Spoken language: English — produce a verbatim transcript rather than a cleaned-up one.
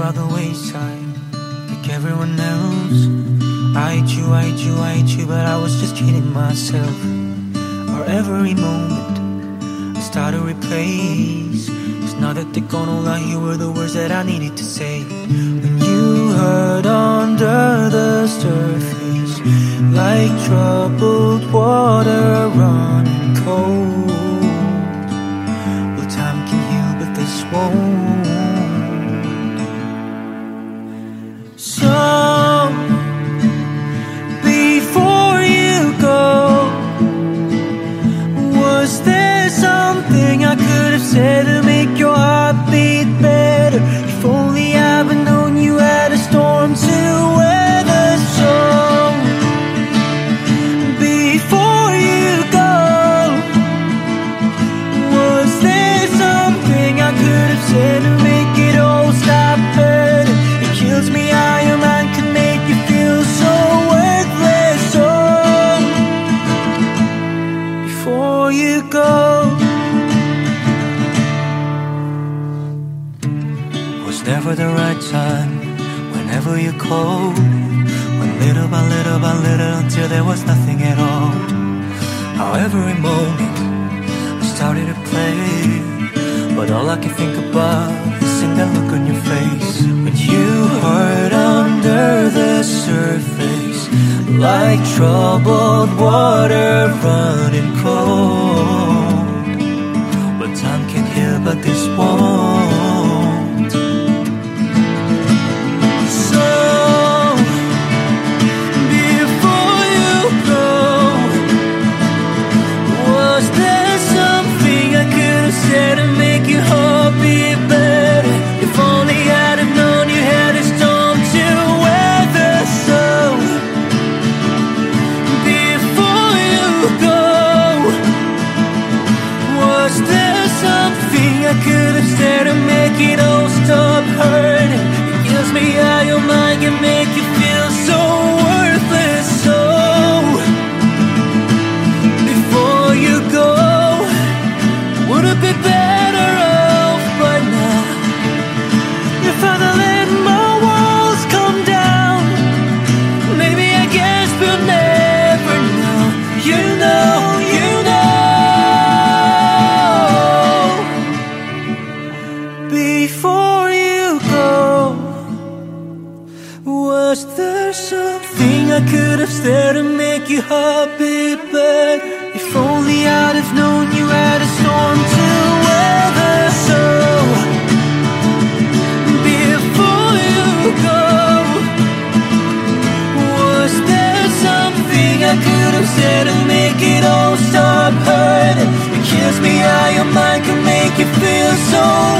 by the wayside, like everyone else. I hate you, I hate you, I hate you, but I was just kidding myself. Or every moment I start to replace. It's not that they're gone, all I hear were the words that I needed to say. When you hurt under the surface, like troubled water running cold. Well, time can heal, but this won't. So before you go, was there something I could have said to make your heart beat better? If only I'd known you had a storm to weather. So before you go, was there something I could have said to make it all stop hurting? It kills me how your mind can make you feel so worthless. So before you go, was never the right time, whenever you called, when little by little by little until there was nothing at all. How every moment I started to play, but all I can think about is seeing that look on your face. When you hurt under the surface, like troubled water running cold. But time can heal, but this won't. So before you go, was there something I could have said to make your heart beat better? If only I'd have known you had a storm to weather. So before you go, was there something I could have said to make it all stop hurting? It kills me how your mind can make you feel so worthless. So before you go, would it be better off by now if I let my walls come down? Maybe I guess we'll never know. You know, you know. Before you go, was there something I could have said to make your heart beat better? If only I'd have known you had a storm to weather. So before you go, was there something I could have said to make it all stop hurting? It kills me how your mind can make you feel so